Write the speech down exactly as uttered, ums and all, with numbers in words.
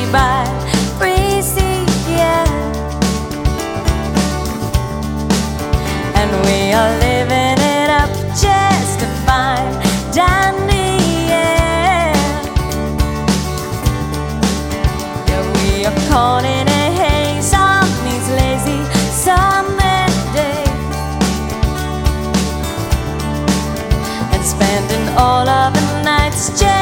by breezy, yeah. And we are living it up just to find dandy, yeah. Yeah, we are caught in a haze on these lazy summer days, and spending all of the nights just